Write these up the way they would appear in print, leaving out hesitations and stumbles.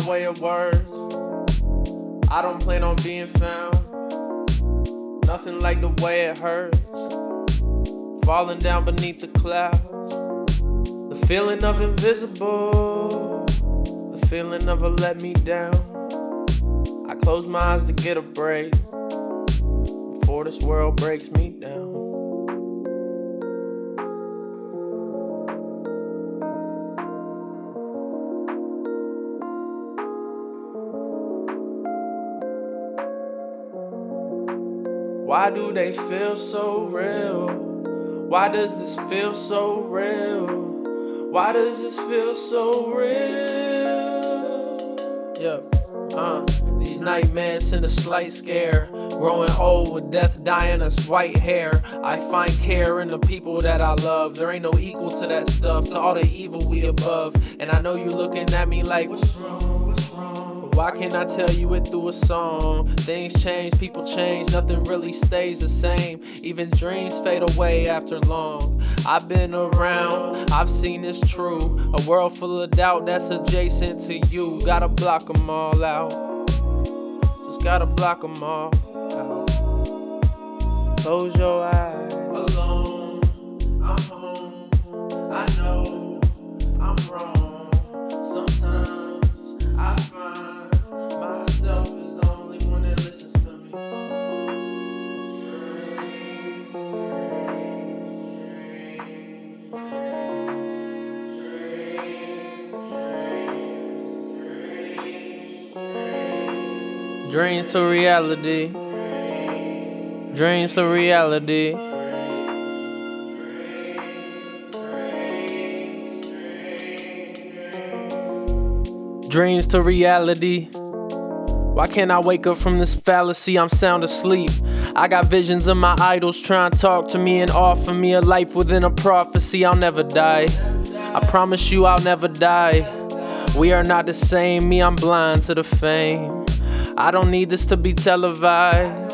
way of words. I don't plan on being found. Nothing like the way it hurts. Falling down beneath the clouds. The feeling of invisible. The feeling of a let me down. I close my eyes to get a break before this world breaks me down. Why do they feel so real? Why does this feel so real? Why does this feel so real? These nightmares send a slight scare. Growing old with death dyeing us white hair. I find care in the people that I love. There ain't no equal to that stuff, to all the evil we above. And I know you looking at me like, what's wrong, what's wrong? But why can't I tell you it through a song? Things change, people change, nothing really stays the same. Even dreams fade away after long. I've been around, I've seen this true. A world full of doubt that's adjacent to you. Gotta block them all out. Just gotta block them all out. Close your eyes. Alone, I'm home. I know I'm wrong. Sometimes I find myself is the only one that listens to me. Dreams to reality. Dreams to reality. Dreams to reality. Why can't I wake up from this fallacy? I'm sound asleep. I got visions of my idols trying to talk to me and offer me a life within a prophecy. I'll never die. I promise you I'll never die. We are not the same. Me, I'm blind to the fame. I don't need this to be televised.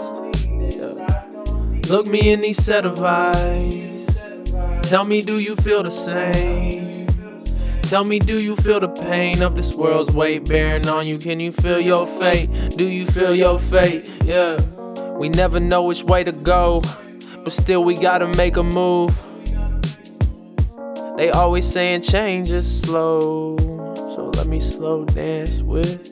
Look me in these set of eyes. Tell me, do you feel the same? Tell me, do you feel the pain of this world's weight bearing on you? Can you feel your fate? Do you feel your fate? Yeah. We never know which way to go, but still we gotta make a move. They always saying change is slow, so let me slow dance with